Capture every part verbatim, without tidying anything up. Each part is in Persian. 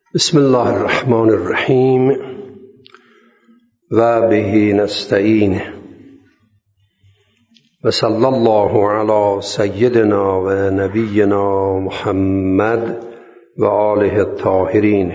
بسم الله الرحمن الرحیم و به نستعین و صلی الله علی سیدنا و نبینا محمد و آله الطاهرین.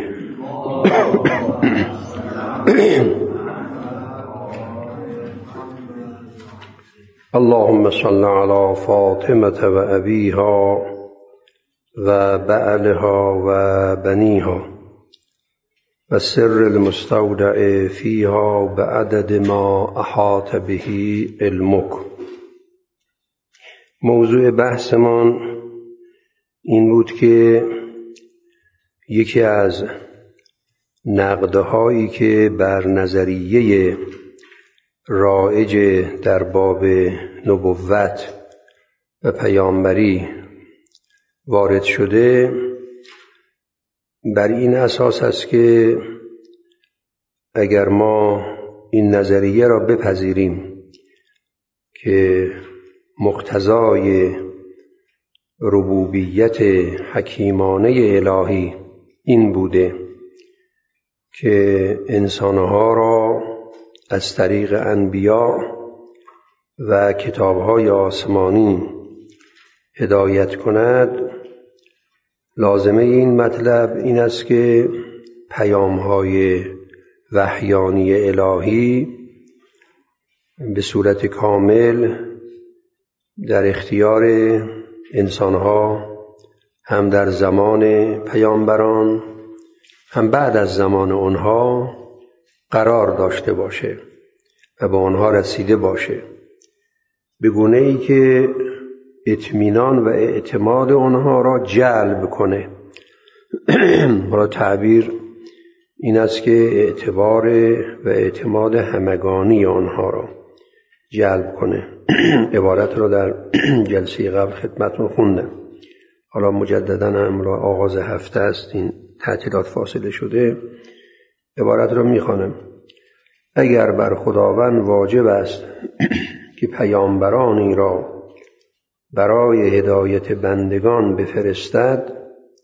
اللهم صل علی فاطمة و ابیها و بعلها و بنیها و سر المستودع فیها بعدد ما احاط به علمک. موضوع بحثمان این بود که یکی از نقدهایی که بر نظریه رایج در باب نبوت و پیامبری وارد شده بر این اساس است که اگر ما این نظریه را بپذیریم که مقتضای ربوبیت حکیمانه الهی این بوده که انسانها را از طریق انبیا و کتابهای آسمانی هدایت کند، لازمه این مطلب این است که پیام‌های وحیانی الهی به صورت کامل در اختیار انسانها هم در زمان پیامبران هم بعد از زمان آنها قرار داشته باشه و به آنها رسیده باشه، به گونه‌ای که اطمینان و اعتماد آنها را جلب کنه. برای تعبیر این است که اعتبار و اعتماد همگانی آنها را جلب کنه. عبارت را در جلسه قبل خدمتتون خوندم، حالا مجددا هم را آغاز هفته است، این تعطیلات فاصله شده، عبارت را میخوانم. اگر بر خداوند واجب است که پیامبرانی را برای هدایت بندگان بفرستد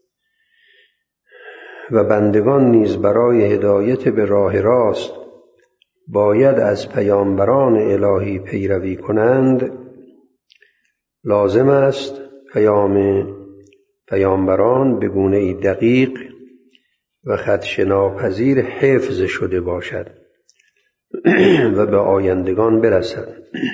و بندگان نیز برای هدایت به راه راست باید از پیامبران الهی پیروی کنند، لازم است پیام پیامبران به گونه‌ای دقیق و خدشه‌ناپذیر حفظ شده باشد و به آیندگان برسد.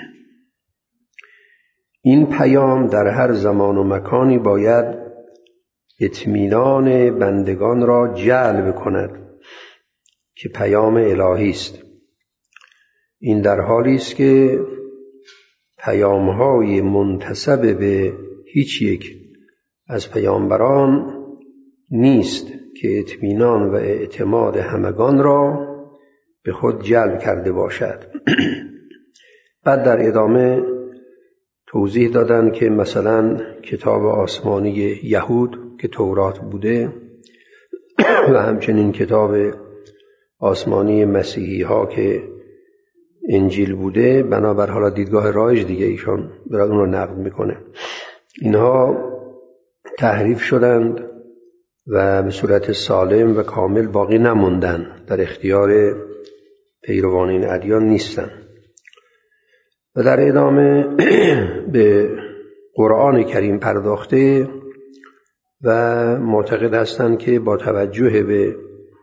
این پیام در هر زمان و مکانی باید اطمینان بندگان را جلب کند که پیام الهی است. این در حالی است که پیام‌های منتسب به هیچ یک از پیامبران نیست که اطمینان و اعتماد همگان را به خود جلب کرده باشد. بعد در ادامه توضیح دادن که مثلا کتاب آسمانی یهود که تورات بوده و همچنین کتاب آسمانی مسیحی ها که انجیل بوده، بنابر حالا دیدگاه رایج دیگه ایشان برای اون رو نقد میکنه، اینها تحریف شدند و به صورت سالم و کامل باقی نموندن، در اختیار پیروان این ادیان نیستن. و در ادامه به قرآن کریم پرداخته و معتقد هستند که با توجه به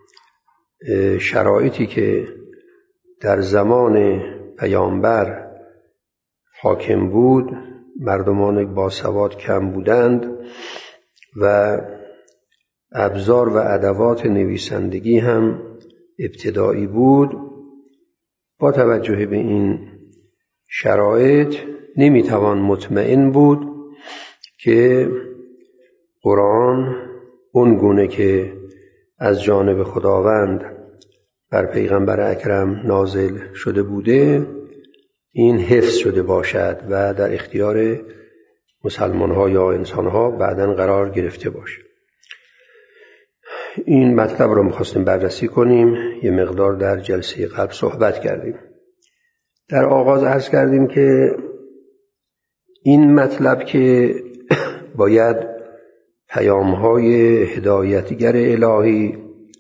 شرایطی که در زمان پیامبر حاکم بود، مردمان باسواد کم بودند و ابزار و ادوات نویسندگی هم ابتدایی بود، با توجه به این شرایط نمیتوان مطمئن بود که قرآن اون گونه که از جانب خداوند بر پیغمبر اکرم نازل شده بوده این حفظ شده باشد و در اختیار مسلمان ها یا انسان ها بعداً قرار گرفته باشه. این مطلب رو میخواستیم بررسی کنیم، یه مقدار در جلسه قبل صحبت کردیم. در آغاز عرض کردیم که این مطلب که باید پیام‌های هدایتگر الهی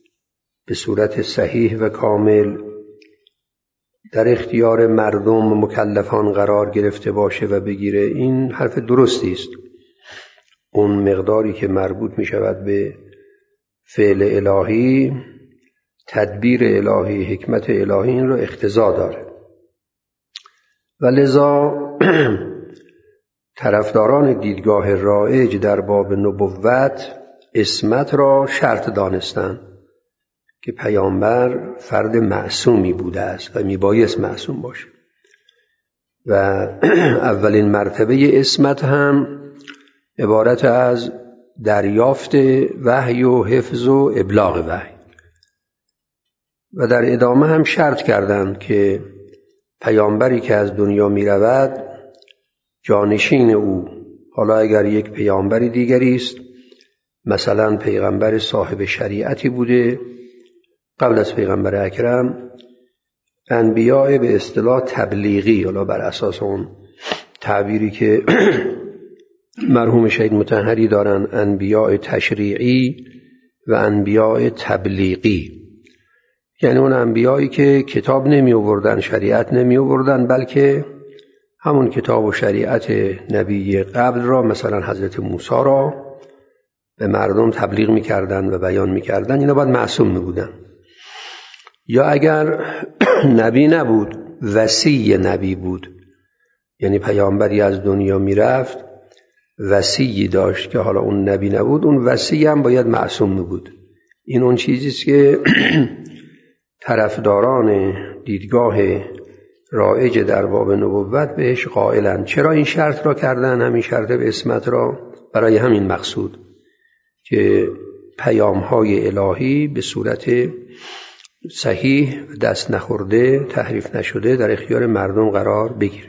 به صورت صحیح و کامل در اختیار مردم و مکلفان قرار گرفته باشه و بگیره، این حرف درستی است. اون مقداری که مربوط می شود به فعل الهی، تدبیر الهی، حکمت الهی، این رو اقتضا داره و لذا طرفداران دیدگاه رایج در باب نبوت عصمت را شرط دانستند که پیامبر فرد معصومی بوده است و میبایست معصوم باشه و اولین مرتبه عصمت هم عبارت از دریافت وحی و حفظ و ابلاغ وحی و در ادامه هم شرط کردند که پیامبری که از دنیا می رود جانشین او، حالا اگر یک پیامبری دیگری است، مثلا پیغمبر صاحب شریعتی بوده قبل از پیغمبر اکرم، انبیاء به اصطلاح تبلیغی، حالا بر اساس اون تعبیری که مرحوم شهید مطهری دارن، انبیاء تشریعی و انبیاء تبلیغی، یعنی اون انبیایی که کتاب نمی آوردن، شریعت نمی آوردن، بلکه همون کتاب و شریعت نبی قبل را، مثلا حضرت موسی را به مردم تبلیغ می کردن و بیان می کردن. اینا باید معصوم می بودن. یا اگر نبی نبود، وصی نبی بود، یعنی پیامبری از دنیا می رفت، وصی داشت که حالا اون نبی نبود، اون وصی هم باید معصوم می بود. این اون چیزیست که طرفداران دیدگاه رایج در باب نبوت بهش قائلند. چرا این شرط را کردن؟ همین شرط به عصمت را برای همین مقصود که پیام‌های الهی به صورت صحیح، دست نخورده، تحریف نشده در اختیار مردم قرار بگیره.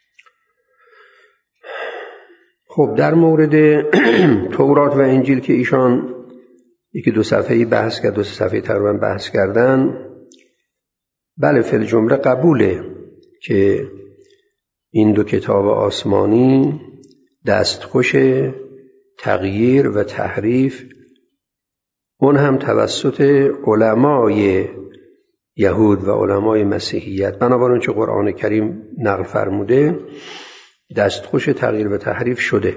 خب در مورد تورات و انجیل که ایشان یکی دو صفحه‌ای بحث کرد، دو صفحه تقریبا بحث کردن، بله فی الجمله قبوله که این دو کتاب آسمانی دستخوش تغییر و تحریف، اون هم توسط علمای یهود و علمای مسیحیت، بنابراین چه قرآن کریم نقل فرموده، دستخوش تغییر و تحریف شده.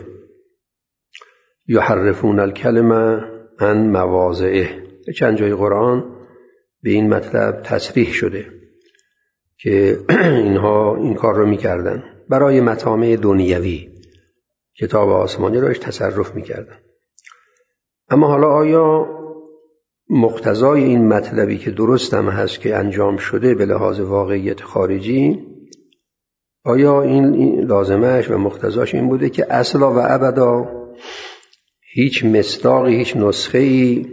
یحرفون الکلمه عن مواضعه، چند جای قرآن به این مطلب تصریح شده که اینها این کار رو میکردن برای مطامع دنیوی، کتاب آسمانی رو تصرف میکردن. اما حالا آیا مقتضای این مطلبی که درست هم هست که انجام شده به لحاظ واقعیت خارجی، آیا این لازمش و مقتضاش این بوده که اصلا و ابدا هیچ مصداقی، هیچ نسخه‌ای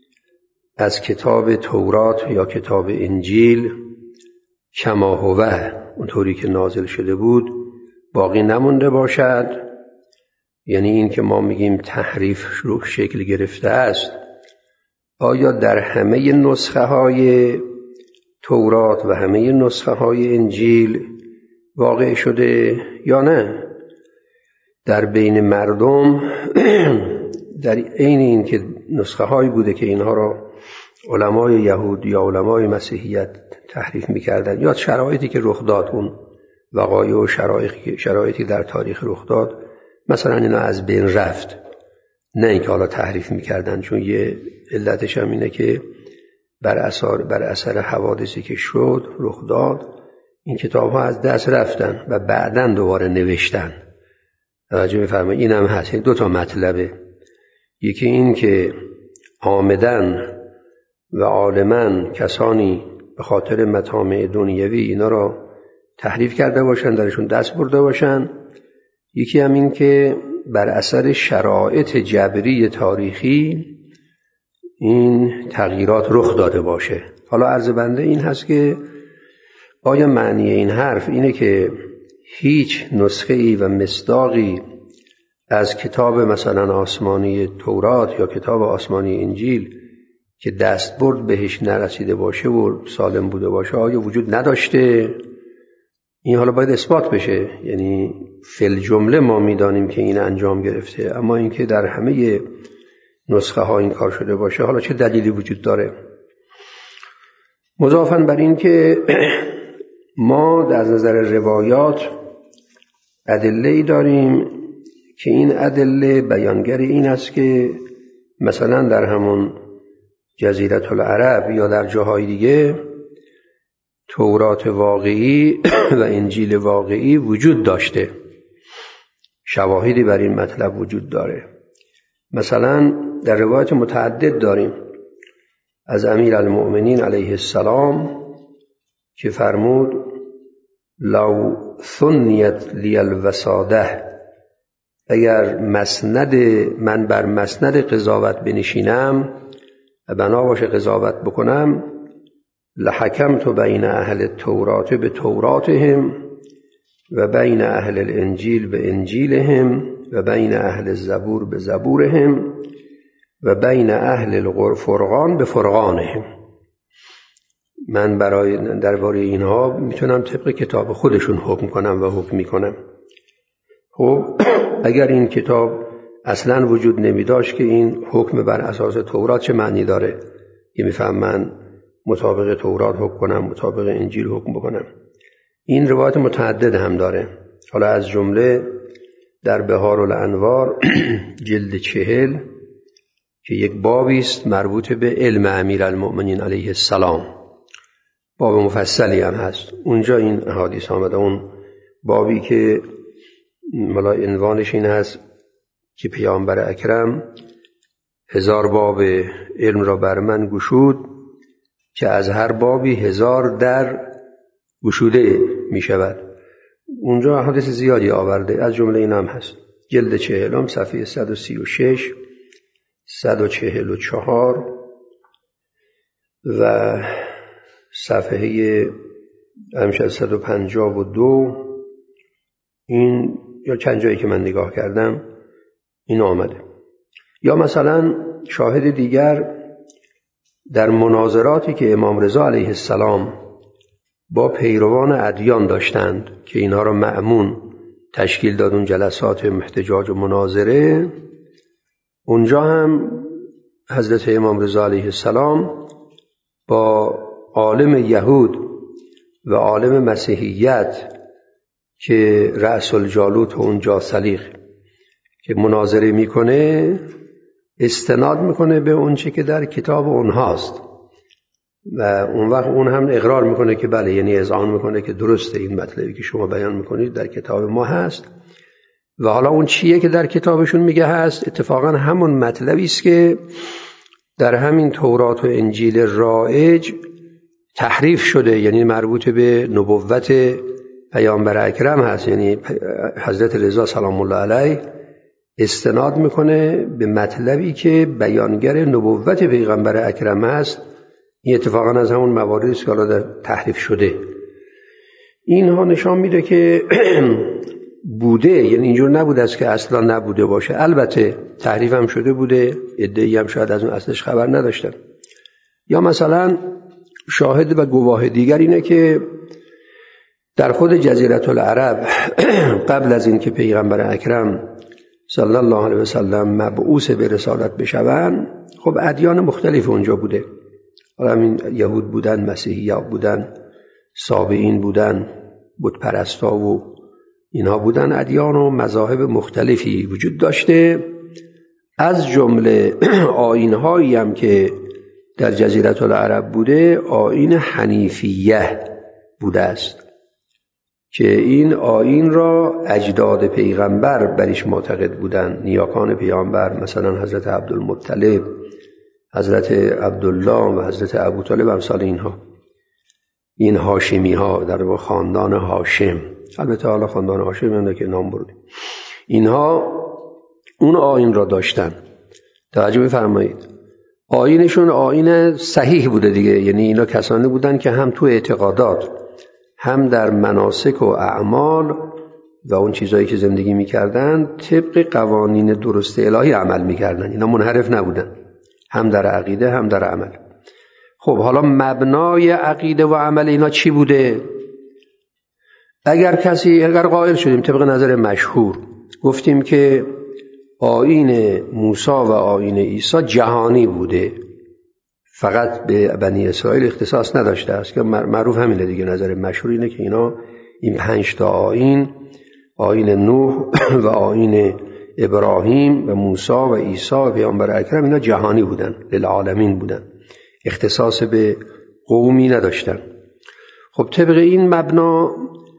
از کتاب تورات یا کتاب انجیل کما هو، اونطوری که نازل شده بود، باقی نمونده باشد؟ یعنی این که ما میگیم تحریف رو شکل گرفته است، آیا در همه نسخه های تورات و همه نسخه های انجیل واقع شده یا نه؟ در بین مردم در عین این که نسخه هایی بوده که اینها را علمای یهود یا علمای مسیحیت تحریف میکردن، یا شرایطی که رخ داد، اون وقایع و شرایطی, شرایطی در تاریخ رخ داد، مثلا اینا از بین رفت، نه اینکه حالا تحریف میکردن، چون یه علتش هم اینه که بر اثر بر اثر حوادثی که شد رخ داد، این کتاب ها از دست رفتن و بعداً دوباره نوشتن. توجه می‌فرمایید؟ این هم هست. دو تا مطلبه، یکی این که عامداً و عالماً کسانی به خاطر مطامع دنیوی اینا را تحریف کرده باشن، درشون دست برده باشن، یکی هم این که بر اثر شرایط جبری تاریخی این تغییرات رخ داده باشه. حالا عرض بنده این هست که آیا معنی این حرف اینه که هیچ نسخه‌ای و مصداقی از کتاب مثلا آسمانی تورات یا کتاب آسمانی انجیل که دستبرد بهش نرسیده باشه و سالم بوده باشه آیا وجود نداشته؟ این حالا باید اثبات بشه. یعنی فی الجمله ما میدانیم که این انجام گرفته، اما اینکه در همه نسخه ها این کار شده باشه، حالا چه دلیلی وجود داره؟ مضافاً بر این که ما در نظر روایات ادله‌ای داریم که این ادله بیانگر این است که مثلا در همون جزیره العرب یا در جاهای دیگه تورات واقعی و انجیل واقعی وجود داشته. شواهدی بر این مطلب وجود داره. مثلا در روایت متعدد داریم از امیرالمؤمنین علیه السلام که فرمود لو ثنیت لی الوساده، اگر مسند من بر مسند قضاوت بنشینم و بنا باشه قضاوت بکنم، لحکمت بین اهل التورات به توراتهم و بین اهل الانجیل به انجیلهم و بین اهل الزبور به زبورهم و بین اهل الفرقان به فرقانهم. من برای درباره اینها میتونم طبق کتاب خودشون حکم کنم و حکم میکنم. خب اگر این کتاب اصلا وجود نمی داشت که این حکم بر اساس تورات چه معنی داره؟ که میفهم من مطابق تورات حکم کنم، مطابق انجیل حکم بکنم. این روایت متعدد هم داره. حالا از جمله در بهار الانوار جلد چهل که یک بابی است مربوط به علم امیرالمؤمنین علیه السلام، باب مفصلی هم هست، اونجا این احادیث آمده. اون بابی که ملا عنوانش این هست که پیامبر اکرم هزار باب علم را بر من گشود که از هر بابی هزار در گشوده می شود. اونجا احادیث زیادی آورده، از جمله این هم هست. جلد چهلم صفحه صد و سی و شش، صد و چهل و چهار و صفحه همشه صد و پنجاه و دو، این یا چند جایی که من نگاه کردم این آمده. یا مثلا شاهد دیگر در مناظراتی که امام رضا علیه السلام با پیروان ادیان داشتند که اینها را مأمون تشکیل دادن جلسات محتجاج و مناظره، اونجا هم حضرت امام رضا علیه السلام با عالم یهود و عالم مسیحیت که رأس الجالوت و اونجا سلیق که مناظره میکنه استناد میکنه به اون چی که در کتاب اونهاست و اون وقت اون هم اقرار میکنه که بله، یعنی اذعان میکنه که درسته این مطلبی که شما بیان میکنید در کتاب ما هست. و حالا اون چیه که در کتابشون میگه هست اتفاقا همون مطلبی است که در همین تورات و انجیل رایج تحریف شده، یعنی مربوط به نبوت پیامبر اکرم هست. یعنی حضرت رضا سلام الله علیه استناد میکنه به مطلبی که بیانگر نبوت پیغمبر اکرم است. این اتفاقا از همون مواردی است که حالا در تحریف شده. اینها نشان میده که بوده، یعنی اینجور نبوده است که اصلا نبوده باشه. البته تحریف هم شده بوده، ادعی هم شاید از اون اصلش خبر نداشتن. یا مثلا شاهد و گواه دیگر اینه که در خود جزیره العرب قبل از این که پیغمبر اکرم صلی الله علیه و سلم مبعوث به رسالت بشوند، خب ادیان مختلف اونجا بوده. حالا همین یهود بودن، مسیحیان بودن، سابئین بودن، بت پرستا و اینها بودن. ادیان و مذاهب مختلفی وجود داشته. از جمله آیین‌هایی هم که در جزیره العرب بوده آیین حنیفیه بوده است که این آیین را اجداد پیغمبر برش معتقد بودند، نیاکان پیغمبر، مثلا حضرت عبدالمطلب، حضرت عبدالله و حضرت ابوطالب، امثال اینها. این هاشمی ها در واقع خاندان هاشم، البته حالا خاندان هاشم هم که نام برده، اینها اون آیین را داشتن. توجه بفرمایید، آیینشون آیین صحیح بوده دیگه. یعنی اینا کسانی بودن که هم تو اعتقادات هم در مناسک و اعمال و اون چیزایی که زندگی میکردن طبق قوانین درست الهی عمل میکردن. اینا منحرف نبودن، هم در عقیده هم در عمل. خب حالا مبنای عقیده و عمل اینا چی بوده؟ اگر کسی اگر قائل شدیم طبق نظر مشهور گفتیم که آیین موسی و آیین عیسی جهانی بوده، فقط به بنی اسرائیل اختصاص نداشته است که معروف همینه دیگه. نظر مشهور اینه که اینا این پنج تا آیین، آیین نوح و آیین ابراهیم و موسی و عیسی و پیامبر اکرم، اینا جهانی بودن، للعالمین بودن، اختصاص به قومی نداشتن. خب طبق این مبنا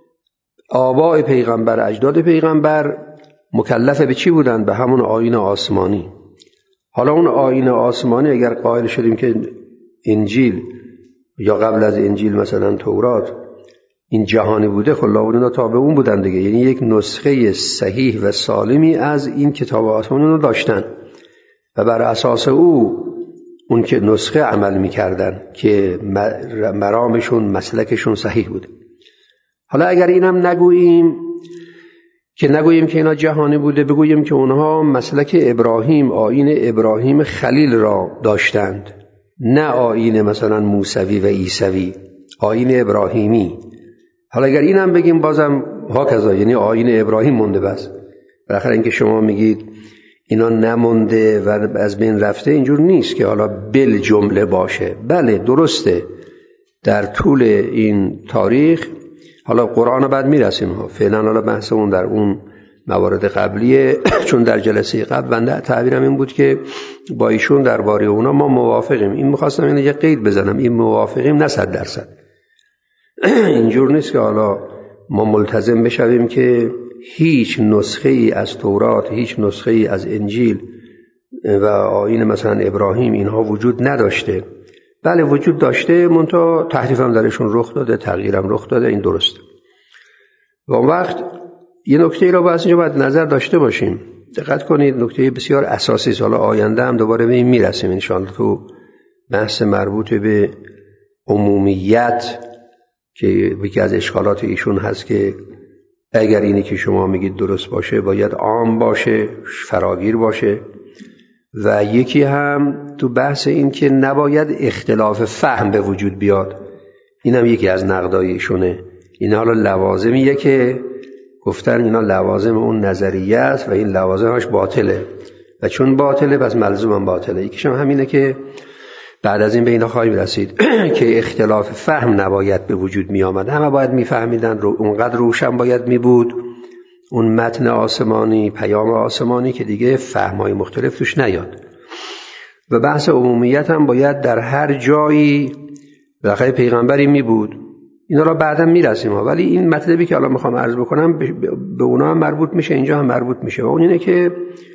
آباء پیغمبر، اجداد پیغمبر مکلف به چی بودن؟ به همون آیین آسمانی. حالا اون آیین آسمانی اگر قائل شدیم که انجیل یا قبل از انجیل مثلا تورات این جهانی بوده، خب اونا تابع اون بودن دیگه، یعنی یک نسخه صحیح و سالمی از این کتاب آسمانی رو داشتن و بر اساس او اون که نسخه عمل میکردن که مرامشون، مسلکشون صحیح بوده. حالا اگر اینم نگوییم که نگوییم که اینا جهانی بوده، بگوییم که اونها مسلک ابراهیم، آیین ابراهیم خلیل را داشتند، نه آیین مثلا موسوی و عیسوی، آیین ابراهیمی. حالا اگر اینم بگیم بازم هاکذا، یعنی آیین ابراهیم مونده بس. بالاخره اینکه شما میگید اینا نمونده و از بین رفته، اینجور نیست که حالا بل جمله باشه. بله درسته، در طول این تاریخ، حالا قرآن بعد میرسیم ها، فعلا حالا بحثمون در اون موارد قبلیه، چون در جلسه قبل بنده تعبیرم این بود که با ایشون درباره اونا ما موافقیم. این میخواستم اینو یه قید بزنم، این موافقیم نه صد درصد. اینجور نیست که حالا ما ملتزم بشویم که هیچ نسخه ای از تورات، هیچ نسخه ای از انجیل و آیین مثلا ابراهیم اینها وجود نداشته. بله وجود داشته، منتها تحریف هم درشون رخ داده، تغییرم رخ داده، این درسته. و اون وقت یه نکته ای رو باید اینجا باید نظر داشته باشیم. دقت کنید، نکته بسیار اساسی است. حالا آینده هم دوباره به این میرسیم ان شاءالله تو بحث مربوط به عمومیت که یکی از اشکالات ایشون هست که اگر اینی که شما میگید درست باشه باید عام باشه، فراگیر باشه. و یکی هم تو بحث این که نباید اختلاف فهم به وجود بیاد، این هم یکی از نقدای ایشونه. این حالا لوازمیه که گفتن اینا لوازم اون نظریه است و این لوازمش باطله و چون باطله پس ملزوم هم باطله. یکیش هم همینه که بعد از این به اینا خواهیم رسید که اختلاف فهم نباید به وجود می آمد، همه باید می فهمیدن، رو اونقدر روشن باید می بود اون متن آسمانی، پیام آسمانی که دیگه فهم‌های مختلف توش نیاد. و بحث عمومیت هم باید در هر جایی بالاخره پیغمبری می بود. اینا را بعدا می رسیم ها. ولی این مطلبی که الان میخوام عرض بکنم به اونا هم مربوط میشه، اینجا هم مربوط میشه. و اون اینه که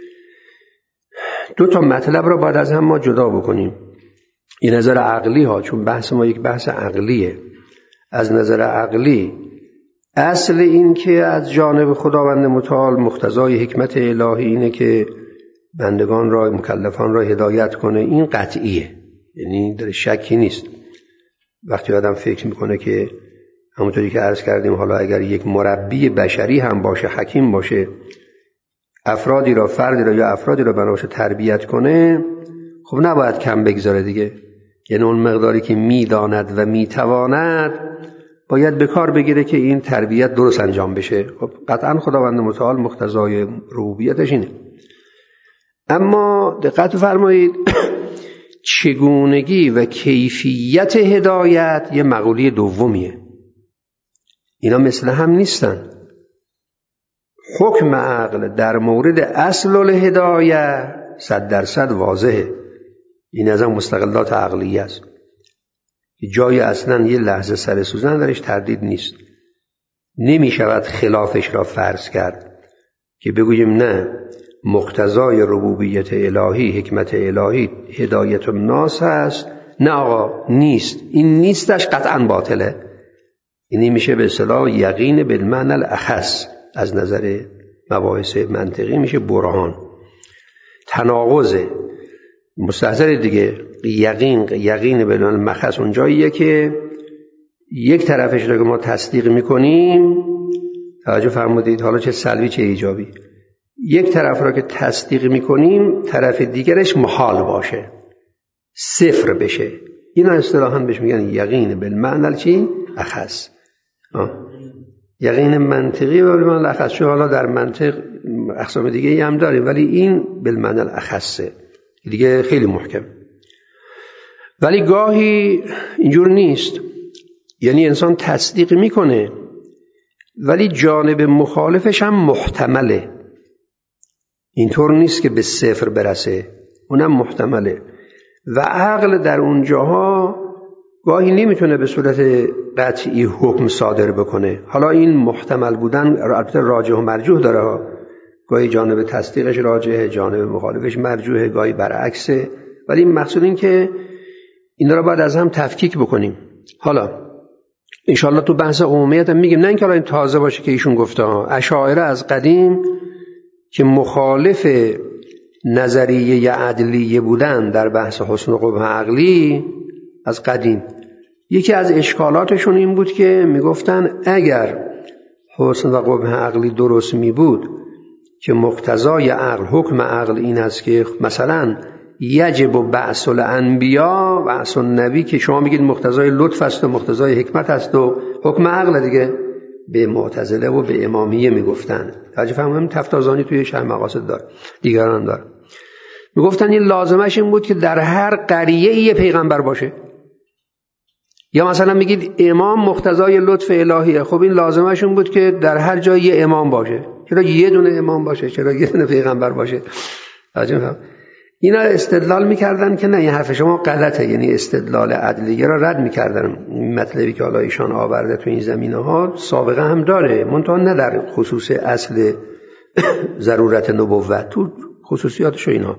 دو تا مطلب را باید از هم ما جدا بکنیم. این نظر عقلی ها، چون بحث ما یک بحث عقلیه. از نظر عقلی اصل این که از جانب خداوند متعال مقتضای حکمت الهی اینه که بندگان را، مکلفان را هدایت کنه، این قطعیه، یعنی در شکی نیست. وقتی آدم فکر میکنه که همونطوری که عرض کردیم، حالا اگر یک مربی بشری هم باشه، حکیم باشه، افرادی را، فردی را یا افرادی را بنابراین تربیت کنه، خب نباید کم بگذاره دیگه. یعنی اون مقداری که میداند و میتواند باید به کار بگیره که این تربیت درست انجام بشه. خب قطعا خداوند متعال مقتضای ربوبیتش اینه. اما دقت فرمایید چگونگی و کیفیت هدایت یه مقوله دومیه. اینا مثل هم نیستن. حکم عقل در مورد اصل الهدایه صد درصد واضحه. این از هم مستقلات عقلیه است. جای اصلا یه لحظه سر سوزن درش تردید نیست. نمی شود خلافش را فرض کرد که بگوییم نه، مقتضای ربوبیت الهی، حکمت الهی هدایت الناس هست. نه آقا نیست، این نیستش قطعا باطله. اینی میشه به اصطلاح یقین بالمعنی الاخص، از نظر مباحث منطقی میشه برهان. تناقضه مستحضر دیگه. یقین یقین بالمعنی الاخص اونجاییه که یک طرفش رو که ما تصدیق میکنیم، توجه فرمودید، حالا چه سلبی چه ایجابی، یک طرف را که تصدیق میکنیم طرف دیگرش محال باشه، صفر بشه. اینا اصطلاحاً بهش میگن یقین بالمعنی چی؟ اخص. یقین منطقی و بالمعنی الاخص. چون حالا در منطق اقسام دیگه هم داریم، ولی این بالمعنی الاخصه دیگه، خیلی محکم. ولی گاهی اینجور نیست، یعنی انسان تصدیق میکنه ولی جانب مخالفش هم محتمله، اینطور نیست که به صفر برسه، اونم محتمله. و عقل در اونجاها گاهی نمیتونه به صورت قطعی حکم صادر بکنه. حالا این محتمل بودن البته راجح و مرجوح داره، گاهی جانب تصدیقش راجحه، جانب مخالفش مرجوحه، گاهی برعکسه، ولی مقصود این که اینا رو باید از هم تفکیک بکنیم. حالا انشاءالله تو بحث عمومیت هم میگیم، نه اینکه حالا این تازه باشه که ایشون گفته ها. اشاعره از قدیم که مخالف نظریه عدلیه بودن در بحث حسن و قبح عقلی، از قدیم یکی از اشکالاتشون این بود که میگفتن اگر حسن و قبح عقلی درست می بود که مقتضای عقل، حکم عقل این است که مثلا یجب و بعث الانبیا و بعث النبی، که شما میگید مقتضای لطف است و مقتضای حکمت است و حکم عقل دیگه، به معتزله و به امامیه میگفتن. توجه فهمونم تفتازانی توی شرح مقاصد داره، دیگران داره. میگفتن این لازمش این بود که در هر قریه یه پیغمبر باشه. یا مثلا میگید امام مقتضای لطف الهیه، خب این لازمش این بود که در هر جای یه امام باشه. چرا یه دونه امام باشه؟ چرا یه دونه پیغمبر باشه؟ توجه فهم. اینا استدلال میکردن که نه، این حرف شما غلطه، یعنی استدلال عدلیه را رد میکردن. مطلبی که حالا ایشان آورده تو این زمینه ها سابقه هم داره، منتها نه در خصوص اصل ضرورت نبوت، تو خصوصیاتش و اینا.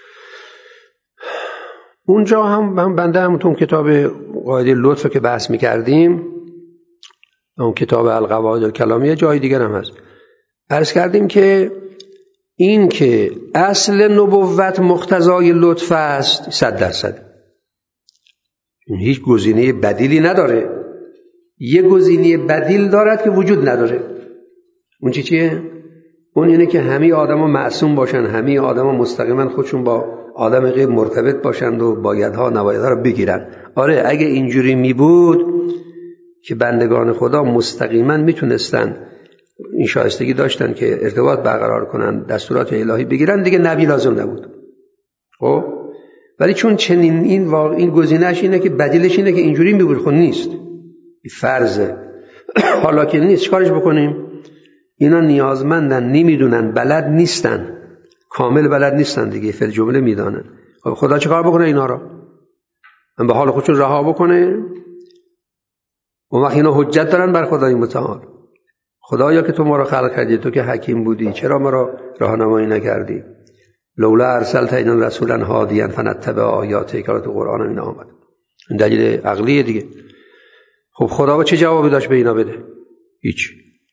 اونجا هم بنده هم تو کتاب قاعده لطف که بحث میکردیم، اون کتاب القواعد الکلامیه، جای دیگر هم هست، عرض کردیم که این که اصل نبوت مقتضای لطف است صد درصد، هیچ گزینه بدیلی نداره. یه گزینه بدیل دارد که وجود نداره. اون چی چیه؟ اون اینه که همه آدم ها معصوم باشن، همه آدم ها مستقیما خودشون با آدم غیر مرتبط باشند و بایدها نبایدها رو بگیرن. آره اگه اینجوری می بود که بندگان خدا مستقیما میتونستن، این شایستگی داشتن که ارتباط برقرار کنن، دستورات الهی بگیرن، دیگه نبی لازم نبود. خب ولی چون چنین این واقع این گزینه‌اش اینه که بدیلش اینه که اینجوری می بود، خب نیست، فرضه. حالا که نیست چیکارش بکنیم؟ اینا نیازمندن، نمیدونن، بلد نیستن، کامل بلد نیستن دیگه، فعل جمله میدانن. خب خدا چیکار بکنه اینا رو؟ من به حال خودشون رها بکنه؟ اون وقت اینا حجت دارن بر خدای متعال. خدایا که تو ما رو خلق کردی، تو که حکیم بودی، چرا ما رو راهنمایی نکردی؟ لولا ارسلت الینا رسولا هادیا فنتبع آیاتک، که تو قرآن اینا آمد. این دلیل عقلیه دیگه. خب خدا با چه جوابی داشت به اینا بده؟ هیچ.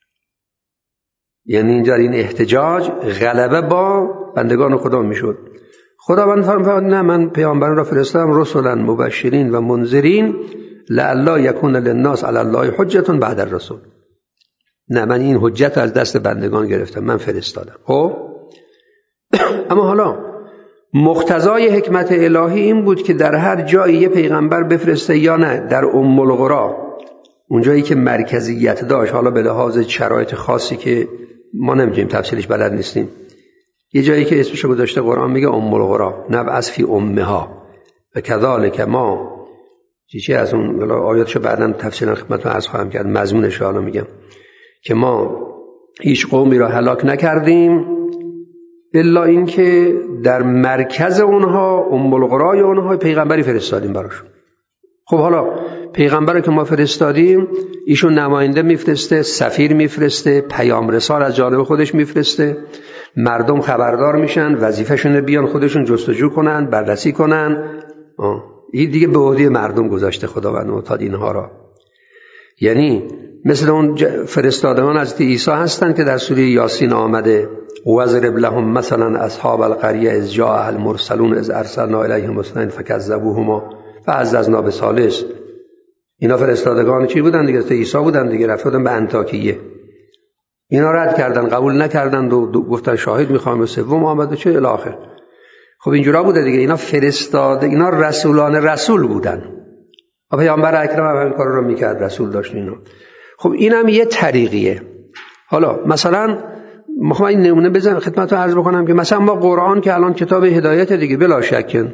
یعنی اینجا این احتجاج غلبه با بندگان خدا میشد. خداوند فرمود نه، من پیامبران را فرستادم رسولا مبشرین و منذرین لعلی یکون للناس علی الله حجة بعد الرسول. نه، من این حجت از دست بندگان گرفتم، من فرستادم. خب اما حالا مقتضای حکمت الهی این بود که در هر جایی یه پیغمبر بفرسته یا نه. در ام القری اونجایی که مرکزیت داشت، حالا به لحاظ شرایط خاصی که ما نمی‌دونیم تفصیلش بلد نیستیم، یه جایی که اسمشو گذاشته قرآن میگه ام القری، نبعث فی امها و کذالک ما چی چی از اون آیاتشو بعداً تفصیلا خدمتتون عرض خواهم کرد، مضمونش حالا میگم که ما هیچ قومی را هلاک نکردیم الا اینکه در مرکز اونها، ام القری اونها، پیغمبری فرستادیم براشون. خب حالا پیغمبر که ما فرستادیم، ایشون نماینده میفرسته، سفیر میفرسته، پیام رسال از جانب خودش میفرسته، مردم خبردار میشن، وظیفه‌شونه بیان خودشون جستجو کنن، بررسی کنن. آه. این دیگه به عهده مردم گذاشته خداوند معتاد اینها را. یعنی مثل اون فرستادگان حضرت عیسی هستن که در سوره یاسین آمده وَاضْرِبْ لَهُم مثلا اصحاب القریة اذ جاءها المرسلون اذ ارسلنا الیهم اثنین فکذبوهما فعززنا بثالث. اینا فرستادگان چی بودن دیگه؟ عیسی بودن دیگه، رفتن به انطاکیه، اینا رد کردن، قبول نکردن و گفتن شاهد میخوام، و سوم آمد و چه الی آخر. خب اینجورا بوده دیگه. اینا فرستاده، اینا رسولان رسول بودن. پیامبر اکرم هم این کار رو میکرد، رسول داشت اینا. خب اینم یه طریقیه. حالا مثلا میخوام این نمونه بزنم خدمتتون عرض بکنم که مثلا ما قرآن که الان کتاب هدایت دیگه، بلا شک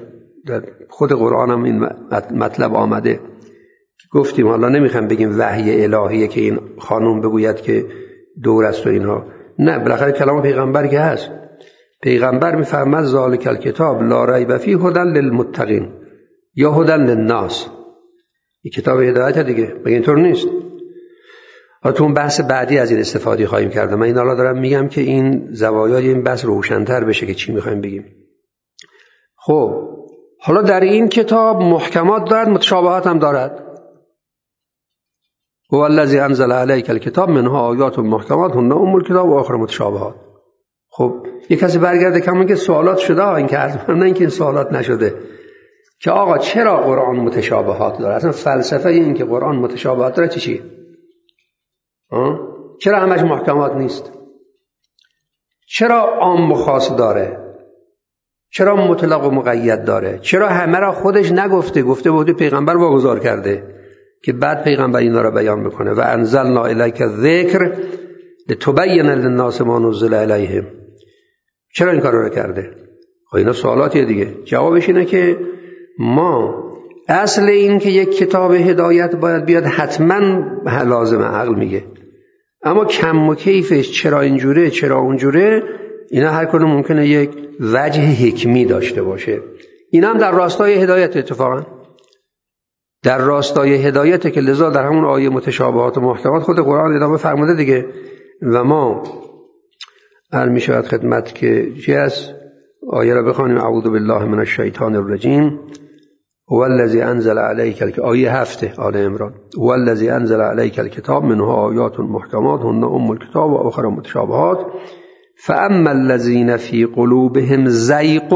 در خود قرآن هم این مطلب آمده. گفتیم حالا نمیخوام بگیم وحی الهیه که این خانوم بگوید که دور است و اینها، نه، بالاخره کلام پیغمبر که هست. پیغمبر میفرماد ذالک الکتاب لا ریب فیه هدی للمتقین یا هدی للناس. این کتاب هدایت دیگه، مگه اینطور نیست؟ حالا تو اون بحث بعدی از این استفاده خواهیم کرد. من این حالا دارم میگم که این زوایای این بحث روشن‌تر بشه که چی میخوایم بگیم. خب حالا در این کتاب محکمات دارد، متشابهات هم دارد. هو الذی انزل علیک الکتاب منها آیات محکمات هن ام الکتاب و آخر متشابهات. خب یک کسی برگرده کمون که سوالات شده، این که از من نه اینکه این سوالات نشده که آقا چرا قرآن متشابهات داره؟ اصلا فلسفه این که قرآن متشابهات داره چی چی؟ چرا همش محکمات نیست؟ چرا عام و خاص داره؟ چرا مطلق و مقید داره؟ چرا همه را خودش نگفته، گفته بوده پیغمبر واگذار کرده که بعد پیغمبر اینا را بیان میکنه؟ و انزلنا الیک الذکر لتبین للناس ما نزل الیهم. چرا این کار را کرده؟ خب اینا سوالاتیه دیگه. جوابش اینه که ما اصل این که یک کتاب هدایت باید بیاد حتما لازم عقل میگه، اما کم و کیفش چرا اینجوره چرا اونجوره، اینا هر کدوم ممکنه یک وجه حکمی داشته باشه. اینا هم در راستای هدایت، اتفاقا در راستای هدایت که لذا در همون آیه متشابهات و محکمات خود قرآن ادامه فرموده دیگه. و ما هر می شود خدمت که چی است آیه را بخوانیم. اعوذ بالله من الشیطان الرجیم. هو الذی انزل علیک الکتاب، آیه هفته آل عمران. هو الذی انزل علیک الکتاب منها آیات محکمات هن ام الکتاب و آخر متشابهات فاما الذین فی قلوبهم زیغ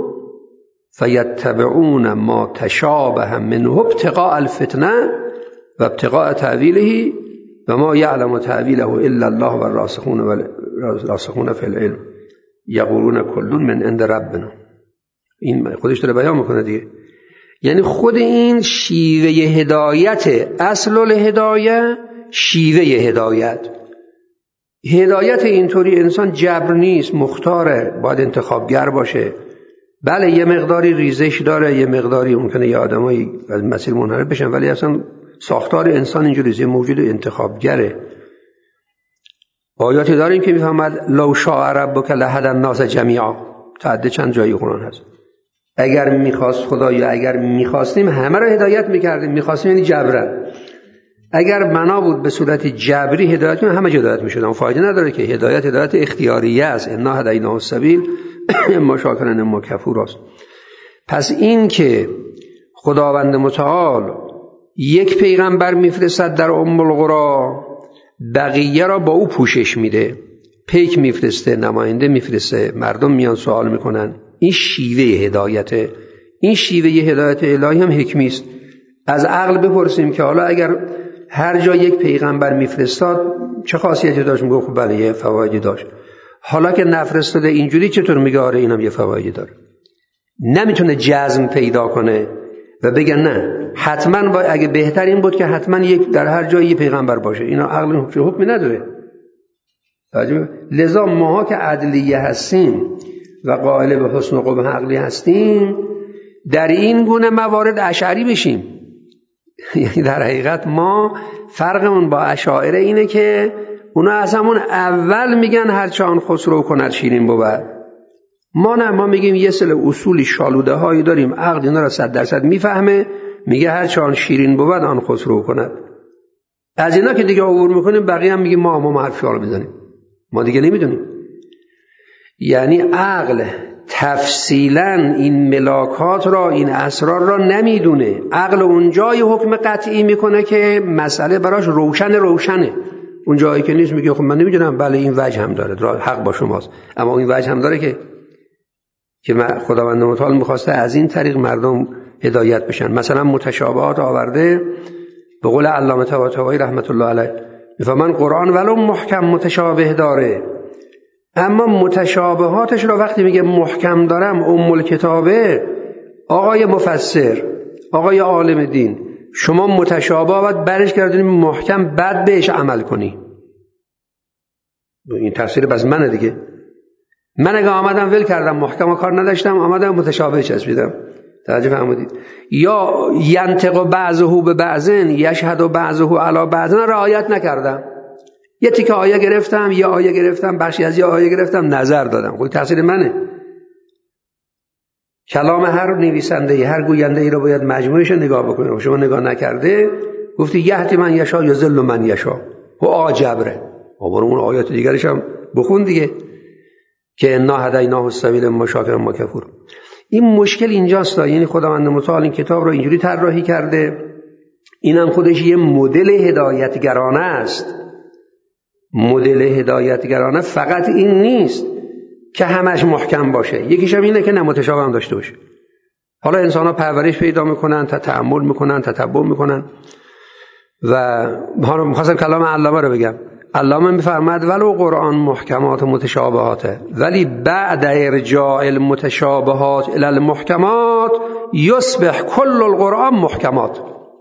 فیتبعون ما تشابه منه ابتغاء الفتنه و ابتغاء تأویله و ما یعلم تأویله الا الله و الراسخون والراسخون فی العلم یقولون کل من عند ربنا. این خودش داره بیان میکنه دیگه. یعنی خود این شیوه هدایت، اصل الهدایه شیوه هدایت. هدایت اینطوری انسان جبر نیست، مختاره، باید انتخابگر باشه. بله یه مقداری ریزش داره، یه مقداری ممکنه یه آدمایی از مسیر منحرف بشن، ولی اصلا ساختار انسان اینجوریه، موجود انتخابگره. آیاتی داریم که میفهمد لو شاء ربک لهدی الناس جمیعا، تعدد چند جایی قرآن هست. اگر میخواست خدا یا اگر میخواستیم همه را هدایت میکردیم. میخواستیم یعنی جبرن. اگر بنا بود به صورت جبری هدایت کنیم همه هدایت میشدن. فایده نداره که هدایت هدایت اختیاریه است. انا هدیناه السبیل اما شاکرا اما کفور است. پس این که خداوند متعال یک پیغمبر میفرستد در ام القری، بقیه را با او پوشش میده، پیک میفرسته، نماینده میفرسته، مردم میان سوال میکنن. این شیوه هدایته. این شیوه هدایت الهی هم حکمی است. از عقل بپرسیم که حالا اگر هر جا یک پیغمبر میفرستاد چه خاصیتی داشت؟ میگه خب بله یه فوایدی داشت. حالا که نفرستاده اینجوری چطور میگه آره اینم یه فوایدی داره؟ نمیتونه جزم پیدا کنه و بگن نه حتما با، اگه بهتر این بود که حتما یک در هر جایی یه پیغمبر باشه. اینا عقل حکمی نداره. لذا ماها که عدلیه هستیم و قائل به حسن و قبح عقلی هستیم، در این گونه موارد اشعری بشیم. یعنی در حقیقت ما فرقمون با اشاعره اینه که اونا از همون اول میگن هرچه آن خسرو کند شیرین بود. ما نه، ما میگیم یه سل اصولی شالوده هایی داریم، عقل اینا را صد درصد میفهمه، میگه هرچه آن شیرین بود آن خسرو کند. از اینا که دیگه عبور میکنیم بقیه هم میگیم ما ما حرف شال میزنیم، ما دیگه نمیدونیم. یعنی عقل تفصیلا این ملاکات را، این اسرار را نمیدونه. عقل اونجای حکم قطعی میکنه که مسئله براش روشن روشنه. اون جایی که نیست میگه خب من نمیدونم، بله این وجه هم داره، حق با شماست، اما این وجه هم داره که که خداوند متعال میخواسته از این طریق مردم هدایت بشن. مثلا متشابهات آورده به قول علامه طباطبایی رحمت الله علیه، میفهمن قرآن ولو محکم متشابه داره، اما متشابهاتش را وقتی میگه محکم دارم ام الکتابه، آقای مفسر، آقای عالم دین، شما متشابه باید برش گردونی محکم بعد بهش عمل کنی. این تفسیر بس منه دیگه. من اگه آمدم ول کردم محکم و کار نداشتم، آمدم متشابه چسبیدم، توجه فرمودید؟ یا ینطق بعضه به بعضن یشهد بعضه علی بعضن رعایت نکردم، یه تیکه آیه گرفتم، یه آیه گرفتم، بخشی از یه آیه گرفتم، نظر دادم. خب تقصیر منه. کلام هر نویسنده، هر گوینده ای رو باید مجموعش نگاه بکنه. شما نگاه نکرده گفتی یهدی من یشا یا ذل من یشا، و آجبره. آبارو اون آیات دیگرش هم بخون دیگه که انا هدیناه السبیل اما شاکر اما کفور. این مشکل اینجاست، یعنی خداوند متعال این کتاب رو اینجوری طراحی کرده، اینم خودش یه مدل هدایتگرانه است. مدل هدایتگرانه فقط این نیست که همش محکم باشه، یکیش هم اینه که نه متشابه هم داشته باشه. حالا انسان ها پرورش پیدا میکنن، تأمل میکنن، تتبع میکنن. و حالا میخواستم کلام علامه رو بگم. علامه میفرماد ولو قرآن محکمات و متشابهاته ولی بعد ارجاع المتشابهات الی المحکمات یصبح کل القرآن محکمات.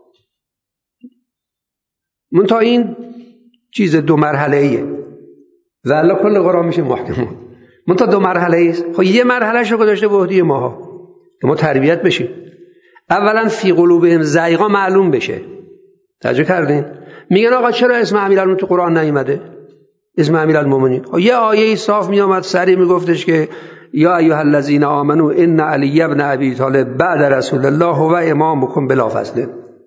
منتها این چیز دو مرحله ایه، ولی کل قرآن میشه محکمات. منتها دو مرحله ایست. خب یه مرحله شو گذاشته به عهده ماها که ما تربیت بشیم. اولا فی قلوبهم زیغا معلوم بشه. توجه کردین؟ میگن آقا چرا اسم امیرالمومنین تو قرآن نیومده؟ اسم امیرالمومنین یه آیه صاف میامد سری میگفتش که یا ایها الذین آمنو ان علی ابن ابی طالب بعد رسول الله و امامکم بلا فصل.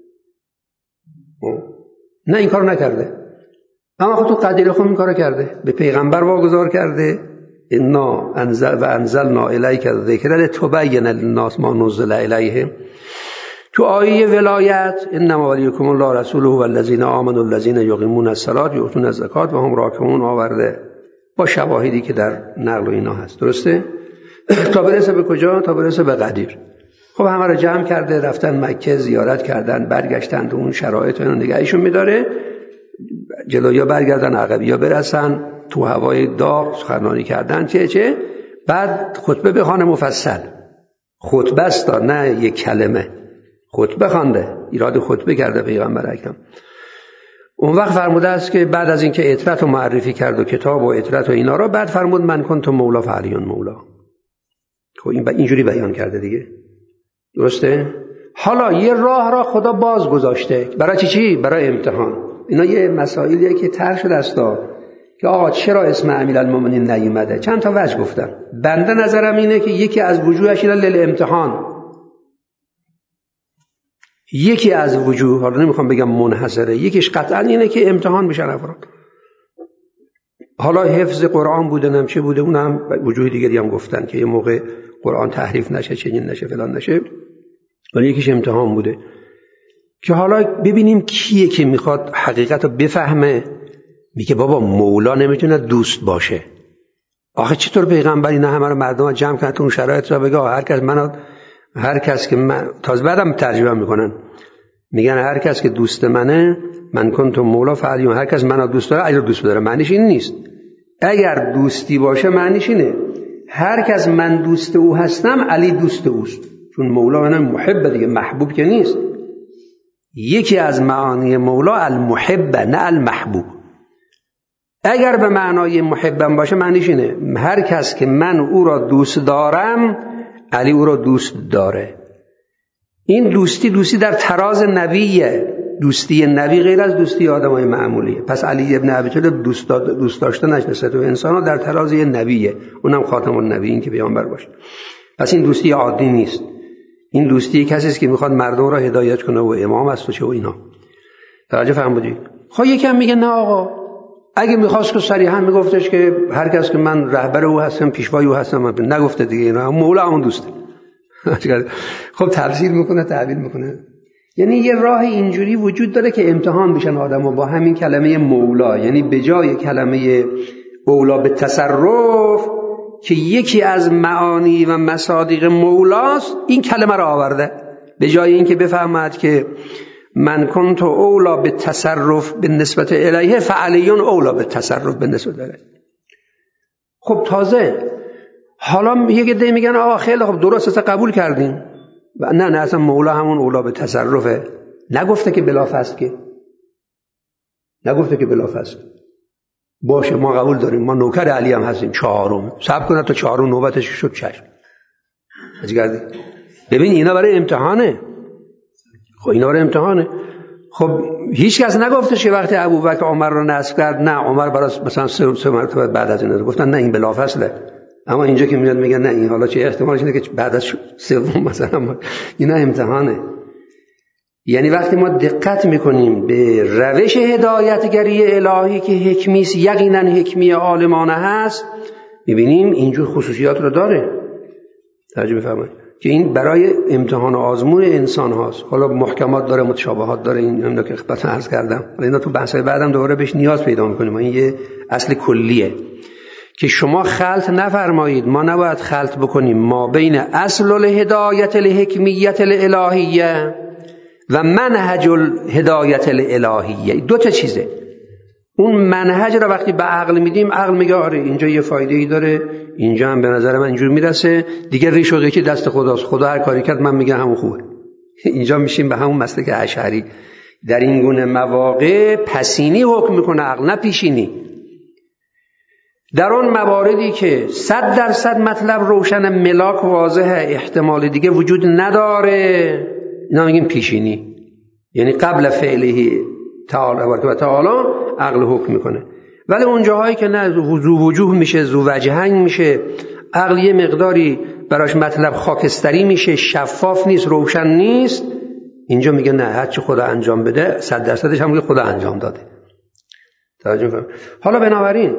نه این کارو نکرده، اما خب تو قدیر خود این کارو کرده، به پیغمبر واگذار کرده انا انزل و انزلنا الیک الذکر لتبین للناس ما نزل الیهم. تو آیه ولایت انما ولیکم الله رسوله والذین آمنوا الذین یقیمون الصلاة و یؤتون الزکات و هم راکعون آورده با شواهدی که در نقل و اینا هست. درسته؟ تا برسه به کجا؟ تا برسه به قدیر. خب همه رو جمع کرده، رفتن مکه زیارت کردن، برگشتن، اون شرایط رو نگهشون میداره، جلویا برگردن، عقبیا برسن، تو هوای داغ سخنرانی کردن، چه چه بعد خطبه بخوانه مفصل. خطبه است، نه یک کلمه، خطبه خوانده، ایراد خطبه کرده پیغمبر اکرم. اون وقت فرموده است که بعد از اینکه عطرت رو معرفی کرد و کتاب و عطرت و اینا رو، بعد فرمود من کنت مولا فعلیون مولا. خب این اینجوری بیان کرده دیگه. درسته؟ حالا یه راه را خدا باز گذاشته برای چی چی؟ برای امتحان. اینا یه مسائلیه که طرح شده است که آقا چرا اسم امیرالمومنین نیومده. چند تا وجه گفتن. بنده نظرم اینه که یکی از وجوهش اینه للامتحان، یکی از وجوه، حالا نمیخوام بگم منحصره، یکیش قطعا اینه که امتحان بشن افراد. حالا حفظ قرآن بوده نمیشه بوده، اونم وجوه دیگری هم گفتن که یه موقع قرآن تحریف نشه، چنین نشه، فلان نشه، ولی یکیش امتحان بوده که حالا ببینیم کیه که میخواد حقیقت رو بفهمه. میگه بابا مولا نمیتونه دوست باشه. آخه چطور پیغمبر اینا همه رو مردم جمع کنه تو اون شرایط را بگه هر کس منو هر کس که من، تازه بعدم ترجمه میکنن میگن هر کس که دوست منه من کنتم مولا فعلیون، هر کس منو دوست داره علی رو دوست داره. معنیش این نیست. اگر دوستی باشه معنیش اینه هر کس من دوست او هستم علی دوست اوست، چون مولا منم محب دیگه، محبوب که نیست. یکی از معانی مولا المحب نه المحبوب. اگر به معنای محبم باشه معنیش اینه هر کس که من او را دوست دارم علی او را دوست داره. این دوستی دوستی در تراز نبیه. دوستی نبی غیر از دوستی آدمای معمولیه. پس علی ابن ابی طالب دوست دوست داشتنش نسبت به انسان‌ها در تراز نبیه، اونم خاتم النبیین که پیامبر باشه. پس این دوستی عادی نیست. این دوستی کسی است که میخواد مردم را هدایت کنه و امام است و چه و اینا. توجه فرمودید؟ خب یکم میگه نه آقا، اگه میخواست که صریحا میگفتش که هر کس که من رهبر او هستم، پیشوای او هستم، نگفته دیگه اینا، مولا همون دوسته. خب تفسیر میکنه، تعبیر میکنه. یعنی یه راه اینجوری وجود داره که امتحان بشن آدمو با همین کلمه مولا، یعنی به جای کلمه اولا به تصرف که یکی از معانی و مصادیق مولاست، این کلمه را آورده به جای اینکه بفهمد که من کنت اولا به تصرف به نسبت الیه فعلیون اولا به تصرف به نسبت الیه. خب تازه حالا یه گده میگن آقا خیلی خب درست قبول کردیم، نه نه اصلا مولا همون اولا به تصرفه. نگفته که بلا فصل، که نگفته که بلا فصل. باشه ما قبول داریم، ما نوکر علی هم هستیم، چهارم صبر کنه تا چهارم نوبتش شد چشم. اجگردی ببین اینا برای امتحانه. خب اینا برای امتحانه. خب هیچ کس نگفتش که وقتی ابوبکر عمر رو نصب کرد نه عمر برای مثلا سه, سه مرتبه بعد از این گفتن نه این بلافاصله. اما اینجا که میاد میگن نه این حالا چه احتمالش اینه که بعد از سوم مثلا اینا امتحانه. یعنی وقتی ما دقت میکنیم به روش هدایتگری الهی که حکمی است، یقینا حکمی عالمانه هست، میبینیم اینجور خصوصیات رو داره. توجه بفرمایید که این برای امتحان و آزمون انسان هاست. حالا محکمات داره، متشابهات داره، این هم که خدمتتون عرض کردم. حالا اینا تو بحث‌های بعدم دوباره بهش نیاز پیدا میکنیم. این یه اصل کلیه که شما خلط نفرمایید. ما نباید خلط بکنیم ما بین اصل الهدایت الحکمیت الالهیه و منهج الهدایت الالهیه. دو تا چیزه. اون منهج رو وقتی به عقل میدیم، عقل میگه آره اینجا یه فایده ای داره، اینجا هم به نظر من اینجور میرسه، دیگه ریش و قیچی دست خداست، خدا هر کاری کرد من میگم همون خوبه. اینجا میشیم به همون مسلک اشعری. در این گونه مواقع پسینی حکم میکنه عقل، نه پیشینی. در اون مواردی که صد درصد مطلب روشن، ملاک واضحه، احتمال دیگه وجود نداره، اینا میگیم پیشینی. یعنی قبل فعله تعالی و تعالی عقل حکم میکنه. ولی اون جاهایی که نه ذو وجوه میشه، ذو وجهنگ میشه، عقل یه مقداری براش مطلب خاکستری میشه، شفاف نیست، روشن نیست، اینجا میگه نه هر چی خدا انجام بده صد درصدش هم خدا انجام داده. توجه کنید. حالا بنابراین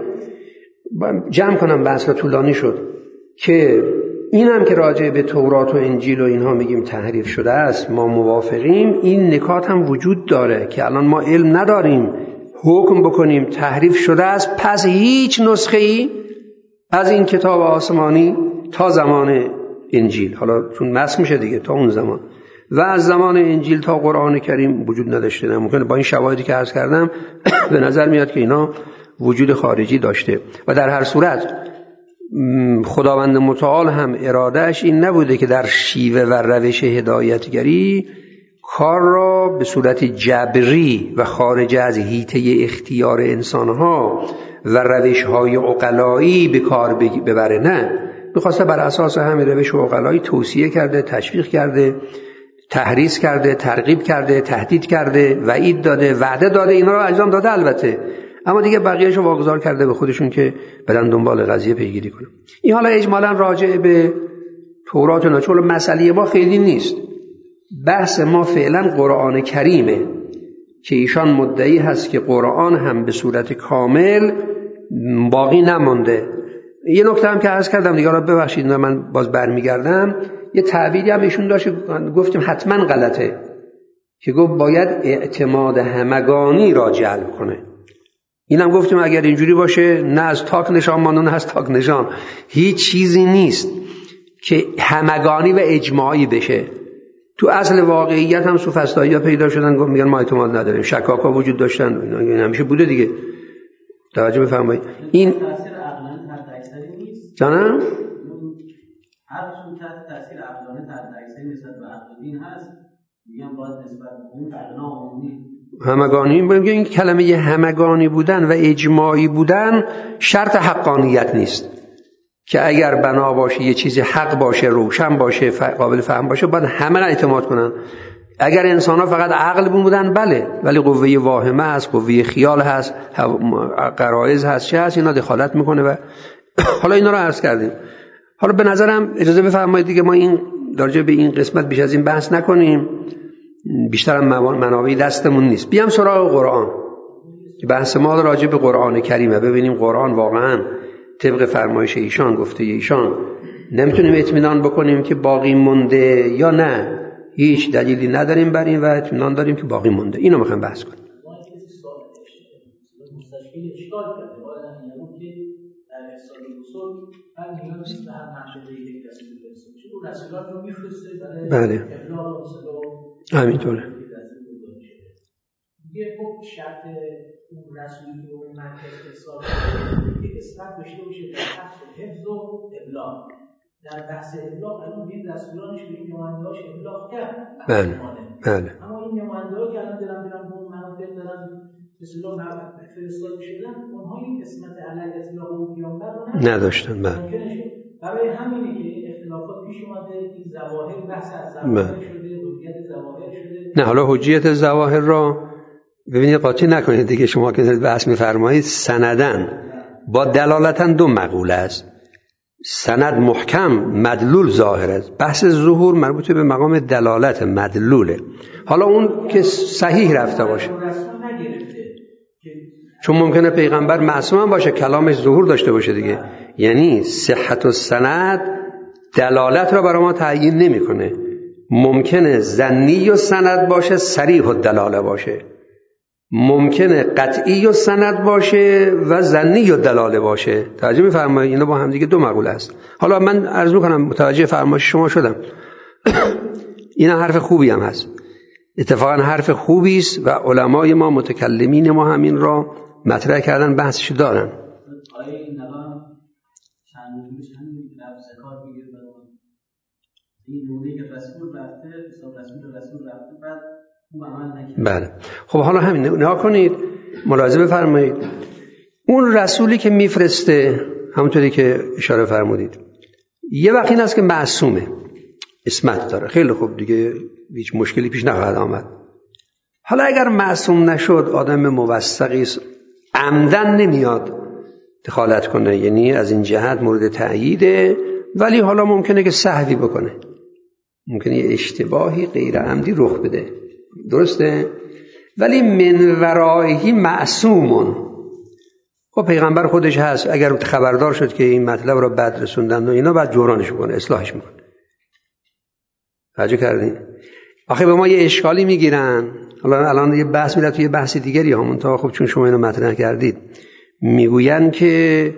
جمع کنم، بحث طولانی شد که اینم که راجع به تورات و انجیل و اینها میگیم تحریف شده است، ما موافقیم. این نکات هم وجود داره که الان ما علم نداریم حکم بکنیم تحریف شده است، پس هیچ نسخه ای از این کتاب آسمانی تا زمان انجیل، حالا چون مسخ میشه دیگه تا اون زمان، و از زمان انجیل تا قرآن کریم وجود نداشته. نه ممکنه با این شواهدی که عرض کردم به نظر میاد که اینا وجود خارجی داشته. و در هر صورت خداوند متعال هم ارادهش این نبوده که در شیوه و روش هدایتگری کار را به صورت جبری و خارج از حیطه اختیار انسانها و روش‌های عقلایی به کار ببره. نه، می‌خواسته بر اساس همین روش عقلایی توصیه کرده، تشویق کرده، تحریض کرده، ترغیب کرده، تهدید کرده، وعید داده، وعده داده، اینا رو انجام داده البته، اما دیگه بقیه‌شو واگذار کرده به خودشون که برن دنبال قضیه پیگیری کنن. این حالا اجمالاً راجع به تورات و چون مسئله ما خیلی نیست. بحث ما فعلا قرآن کریمه که ایشان مدعی هست که قرآن هم به صورت کامل باقی نمانده. یه نکته هم که عرض کردم دیگه، را ببخشید من باز برمیگردم، یه تعبیری هم ایشون داشت گفتیم حتما غلطه که گفت باید اعتماد همگانی را جلب کنه. اینم گفتیم اگر اینجوری باشه نه از تاک نشان مانده نه از تاک نشان، هیچ چیزی نیست که همگانی و اجماعی بشه. تو اصل واقعیت هم سوفسطائی‌ها پیدا شدن گفت میگن ما اعتماد نداریم، شکاکا وجود داشتن، اینا همیشه بوده دیگه. توجه بفرمایید. این تاثیر عقلانی حد اکثری نیست. جانم هر چون تحت تاثیر عقلانی حد اکثری نسبت به عقل دین هست، میگن باید نسبت به اون عقلنا عمومی همگانی. میگه این کلمه همگانی بودن و اجماعی بودن شرط حقانیت نیست که اگر بنا باشه یه چیزی حق باشه، روشن باشه، قابل فهم باشه، باید همه را اعتماد کنن. اگر انسان ها فقط عقل بودن بله، ولی قوه واهمه هست، قوه خیال هست، غرایز هست، چه هست، اینا دخالت میکنه. و حالا اینا رو عرض کردیم. حالا به نظرم اجازه بفرمایید دیگه ما این راجع به این قسمت بیش از این بحث نکنیم، بیشتر منابع دستمون نیست. بیام سراغ قرآن که بحث ما راجع به قرآن کریمه. ببینیم قرآن واقعا طبق فرمایش ایشان، گفته ایشان، نمیتونیم اطمینان بکنیم که باقی مونده یا نه، هیچ دلیلی نداریم بر این و اطمینان داریم که باقی مونده. اینو میخوایم بحث کنیم. مستشکل اشکال کرده باید این نبود که در احسان رسول هر نیاز نیست به هر منطقه یک رسول برسول چه اون رسولات رو میفرسته برای ابلاغ و صدا همینطوره. میگه خب شرط اون رسولی که اون مرکز ارسال که اسمت داشته باشه در بحث حفظ و ابلاغ. در بحث ابلاغ الان این رسولانش به این نماینده‌هاش ابلاغ کرد. بله بله. اما این نماینده‌ها که الان دارن دارن به اون مناطق دارن مثلا فرستاده شدن، اونها این قسمت علیه اطلاق و پیامبر رو نداشتن. بله. برای همینه که اختلافات پیش اومده، این ظواهر بحث از ظواهر شده، حجیت ظواهر شده. نه حالا حجیت ظواهر را ببینید قاطی نکنید دیگه، شما که دارید بحث می‌فرمایید سندن با دلالتاً دو مقوله است. سند محکم، مدلول ظاهر است. بحث ظهور مربوط به مقام دلالت مدلوله. حالا اون که صحیح رفته باشه، چون ممکنه پیغمبر معصوم هم باشه کلامش ظهور داشته باشه دیگه. یعنی صحت السند دلالت را برای ما تعیین نمیکنه. ممکنه ظنی و سند باشه، صریح الدلاله باشه. ممکنه قطعی و سند باشه و ظنی و دلاله باشه. توجه می‌فرمایید؟ اینا با هم دیگه دو مقوله است. حالا من عرض می‌کنم متوجه فرمایش شما شدم. اینا حرف خوبی هم هست. اتفاقا حرف خوبی است و علمای ما متکلمین ما همین را مطرح کردن، بحثش دارن. آیا این الان چند روز همین رفت زکات میگیره برای این نمونه که رسول رفته، حساب رسول رسول رفته بعد اون عمل نکرد. بله. خب حالا همین نگاه کنید، ملاحظه بفرمایید. اون رسولی که میفرسته همونطوری که اشاره فرمودید یه وقت این است که معصومه، اسمت داره، خیلی خوب دیگه هیچ مشکلی پیش نخواهد آمد. حالا اگر معصوم نشد، آدم موثقی است، عمدن نمیاد دخالت کنه، یعنی از این جهت مورد تأییده، ولی حالا ممکنه که سهوی بکنه، ممکنه یه اشتباهی غیر عمدی رخ بده، درسته؟ ولی من ورایه معصومون. خب پیغمبر خودش هست، اگر خبردار شد که این مطلب رو بد رسوندن و اینا، بعد جورانش میکنه، اصلاحش میکنه. توجه کردین؟ آخه به ما یه اشکالی میگیرن. حالا الان یه بحث میره توی یه بحث دیگری همون تا خب چون شما اینو مطرح کردید، میگوین که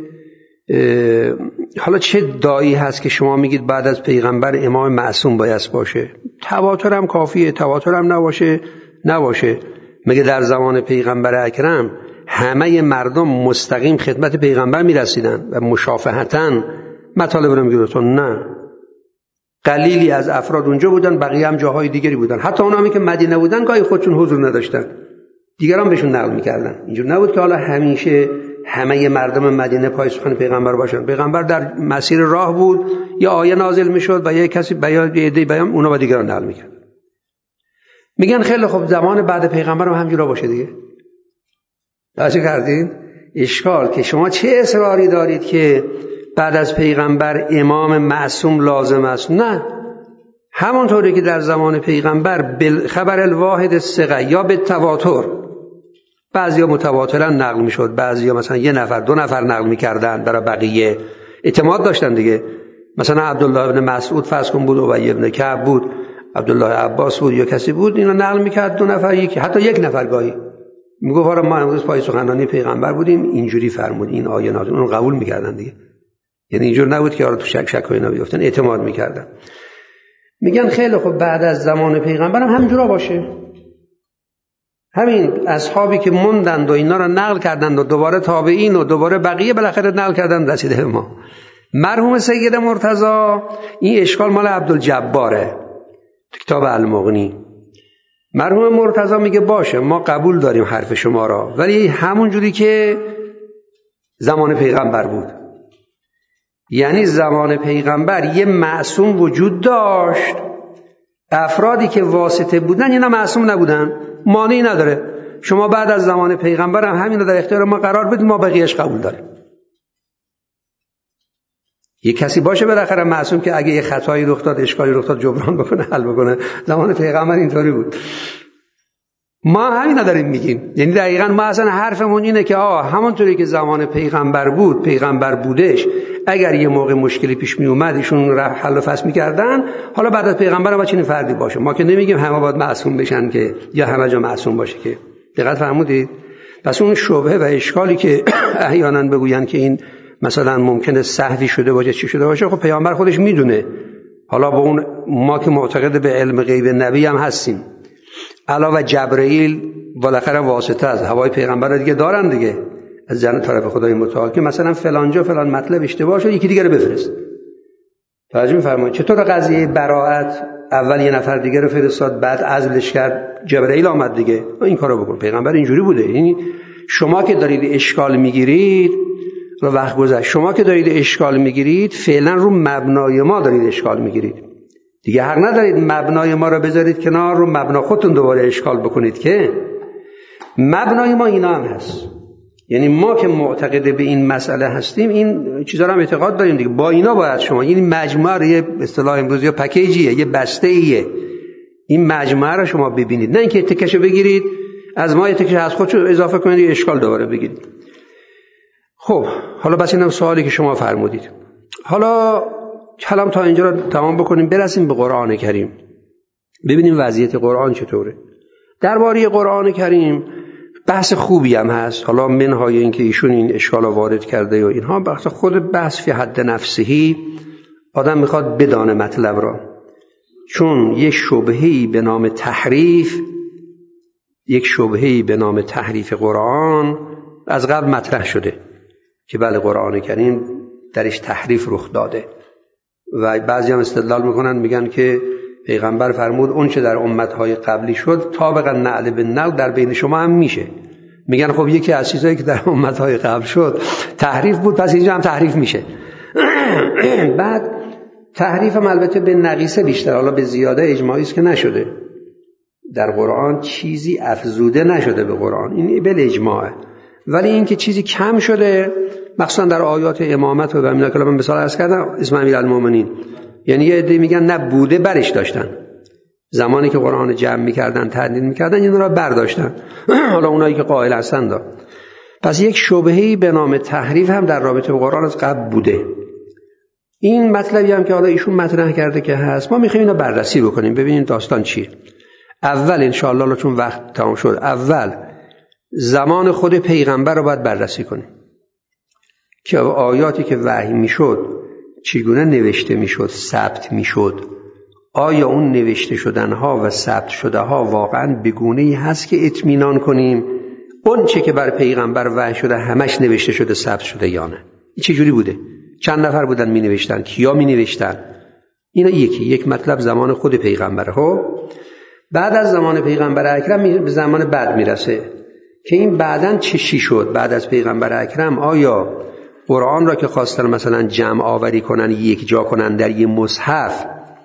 حالا چه دایی هست که شما میگید بعد از پیغمبر امام معصوم باید باشه؟ تواتر هم کافیه، تواتر هم نباشه نباشه. مگه در زمان پیغمبر اکرم همه مردم مستقیم خدمت پیغمبر میرسیدن و مشافهتاً مطالب رو میگفتن؟ نه، قلیلی از افراد اونجا بودن، بقیه هم جاهای دیگری بودن. حتی اونایی که مدینه بودن گاهی خودشون حضور نداشتن، دیگران بهشون نقل میکردن. اینجور نبود که حالا همیشه همه مردم مدینه پای سخن پیغمبر باشن. پیغمبر در مسیر راه بود، یا آیه نازل میشد و یه کسی بیان یه عده بیان اونا با دیگران نقل میکرد. میگن خیلی خوب زمان بعد پیغمبر هم همجورا باشه دیگه. توجه کردین؟ اشکال که شما چه اصراری دارید که بعد از پیغمبر امام معصوم لازم است؟ نه، همونطوری که در زمان پیغمبر بالخبر الواحد الثقه یا به تواتر، بعضیا متواترا نقل میشد، بعضیا مثلا یه نفر دو نفر نقل میکردن، برای بقیه اعتماد داشتن دیگه. مثلا عبدالله ابن مسعود فرض کن بود، ابی ابن کعب بود، عبدالله عباس بود، یا کسی بود، اینا نقل میکرد دو نفر، یکی حتی یک نفر گاهی میگفت آره ما امروز پای سخنرانی پیغمبر بودیم، اینجوری فرمود، این آیه نازل، اون قبول میکردن دیگه. یعنی اینجور نبود که آره تو شک شک و اینا بیفتن، اعتماد میکردن. میگن خیلی خب بعد از زمان پیغمبر هم همینجورا باشه. همین اصحابی که موندند و اینا رو نقل کردند و دوباره تابعین و دوباره بقیه بالاخره نقل کردند رسیده به ما. مرحوم سید مرتضی، این اشکال مال عبدالجباره تو کتاب المغنی. مرحوم مرتضی میگه باشه ما قبول داریم حرف شما را، ولی همون جوری که زمان پیغمبر بود. یعنی زمان پیغمبر یه معصوم وجود داشت، افرادی که واسطه بودن اینا معصوم نبودن، مانعی نداره. شما بعد از زمان پیغمبر هم همین رو در اختیار ما قرار بدید، ما بقیه‌اش قبول داریم. یه کسی باشه بالاخره معصوم که اگه یه خطایی رخ داد، اشکالی رخ داد، جبران بکنه، حل بکنه. زمان پیغمبر اینطوری بود. ما همین داریم میگیم. یعنی دقیقاً ما اصلا حرفمون اینه که آه همونطوری که زمان پیغمبر بود، پیغمبر بودش، اگر یه موقع مشکلی پیش می اومد ایشون حل و فصل می‌کردن، حالا بعد از پیغمبر هم چنین فردی باشه. ما که نمیگیم همه باید معصوم بشن که یا همه جا معصوم باشه که. دقت فرمودید؟ پس اون شبهه و اشکالی که احیانا بگوین که این مثلا ممکنه سهوی شده باشه، چی شده باشه، خب پیامبر خودش میدونه. حالا با اون ما که معتقد به علم غیب نبی هم هستیم، علاوه جبرئیل بالاخره واسطه از هوای پیغمبر دیگه دارن دیگه، از جانب طرف خدای متعال، که مثلا فلانجا فلان مطلب اشتباه شد، یکی دیگه رو بفرست. توجه می‌فرمایید؟ چطور قضیه براءت اول یه نفر دیگه رو فرستاد، بعد عزلش کرد، جبرئیل آمد دیگه، این کارو بکن. پیغمبر اینجوری بوده. یعنی شما که دارید اشکال میگیرید، و وقت گذشت. شما که دارید اشکال میگیرید فعلا رو مبنای ما دارید اشکال میگیرید دیگه. حق ندارید مبنای ما رو بذارید کنار، رو مبنا خودتون دوباره اشکال بکنید. که مبنای ما اینا هم هست، یعنی ما که معتقد به این مسئله هستیم این چیزا رو هم اعتقاد داریم دیگه. با اینا باید شما این مجموعه رو، یه اصطلاح امروزی یا پکیجیه، یه بسته ایه، این مجموعه رو شما ببینید، نه اینکه تکشو بگیرید از ما تکش از خودشو اضافه کنید یه اشکال دوباره بگیرید. خب حالا بس اینم سوالی که شما فرمودید. حالا کلام تا اینجا رو تمام بکنیم، برسیم به قرآن کریم، ببینیم وضعیت قرآن چطوره. درباره قرآن کریم بحث خوبی هم هست. حالا منهای این که ایشون این اشکال رو وارد کرده و اینها، بحث خود بحث فی حد نفسهی، آدم میخواد بدانه مطلب را، چون یک شبهه‌ای به نام تحریف یک شبهه‌ای به نام تحریف قرآن از قبل مطرح شده که بله قرآن کریم درش تحریف رخ داده و بعضی هم استدلال میکنن میگن که پیغمبر فرمود اون چه در امتهای قبلی شد طابقا نعل بالنعل در بین شما هم میشه. میگن خب یکی از چیزایی که در امتهای قبل شد تحریف بود، پس اینجا هم تحریف میشه. بعد تحریف هم البته به نقیصه بیشتر، حالا به زیاده اجماعی است که نشده، در قرآن چیزی افزوده نشده به قرآن، این بل اجماعه. ولی این که چیزی کم شده، مخصوصا در آیات امامت و بمینا که من مثال عرض کردم، اسم امیرالمومنین، یعنی یه عده میگن نه بوده برش داشتن، زمانی که قرآن جمع میکردن تدوین میکردن این را برداشتن. حالا اونایی که قائل هستن دا. پس یک شبهه‌ای به نام تحریف هم در رابطه با قرآن از قبل بوده. این مطلبی هم که حالا ایشون مطرح کرده که هست، ما میخوایم اینو بررسی بکنیم ببینیم داستان چیه. اول انشاءالله چون وقت تمام شد، اول زمان خود پیغمبر رو باید بررسی کنیم که آیاتی که وحی میشد چگونه نوشته میشد، ثبت میشد. آیا اون نوشته شدنها و ثبت شده ها واقعا به گونه‌ای هست که اطمینان کنیم اون چه که بر پیغمبر وحی شده همش نوشته شده ثبت شده یا نه؟ این چه جوری بوده؟ چند نفر بودن می نوشتن؟ کیا می نوشتن؟ اینا یکی یک مطلب زمان خود پیغمبره. ها بعد از زمان پیغمبر اکرم به زمان بعد میرسه که این بعدن چه چی شد بعد از پیغمبر اکرم. آیا قرآن را که خواستن مثلا جمع آوری کنن یک جا کنن در یه مصحف،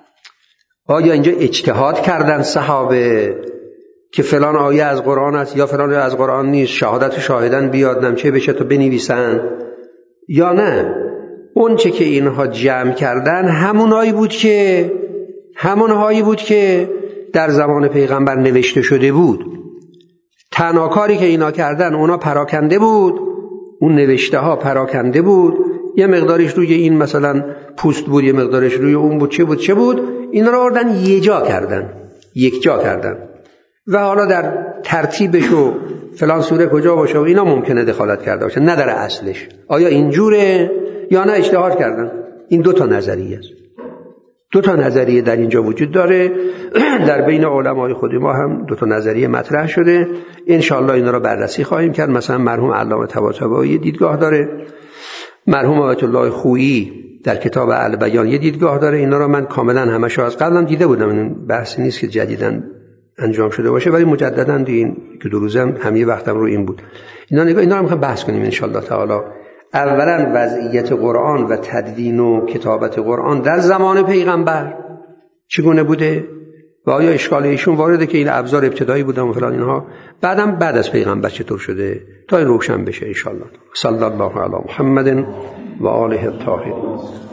آیا اینجا اجتهاد کردن صحابه که فلان آیه از قرآن است یا فلان آیه از قرآن نیست، شهادت شاهدن بیاد نمچه بشه تو بنویسن، یا نه اون چه که اینها جمع کردن همونایی بود که همونهایی بود که در زمان پیغمبر نوشته شده بود. تنها کاری که اینا کردن اونا پراکنده بود، اون نوشته ها پراکنده بود، یه مقدارش روی این مثلا پوست بود، یه مقدارش روی اون بود، چه بود چه بود، اینا رو آوردن یه جا کردن، یک جا کردن و حالا در ترتیبش و فلان سوره کجا باشه و اینا ممکنه دخالت کرده باشه، نه در اصلش. آیا اینجوره یا نه اجتهاد کردن؟ این دو تا نظریه است. دو تا نظریه در اینجا وجود داره. در بین علمای خود ما هم دو تا نظریه مطرح شده. انشاءالله اینا رو بررسی خواهیم کرد. مثلا مرحوم علامه طباطبایی دیدگاه داره، مرحوم آیت الله خویی در کتاب البیان یه دیدگاه داره. اینا رو من کاملا همشو از قبلم دیده بودم، این بحثی نیست که جدیداً انجام شده باشه، ولی مجدداً این که دو روزم هم یه وقتم رو این بود. اینا نگاه اینا رو میخوام بحث کنیم انشاءالله تعالی. اولا وضعیت قرآن و تدوین و کتابت قرآن در زمان پیغمبر چگونه بوده و آیا اشکال ایشون وارده که این ابزار ابتدایی بودن و فلان اینها، بعدم بعد از پیغمبر چطور شده تا این روشن بشه انشاءالله. صلی الله علی محمد و آله الطاهرین.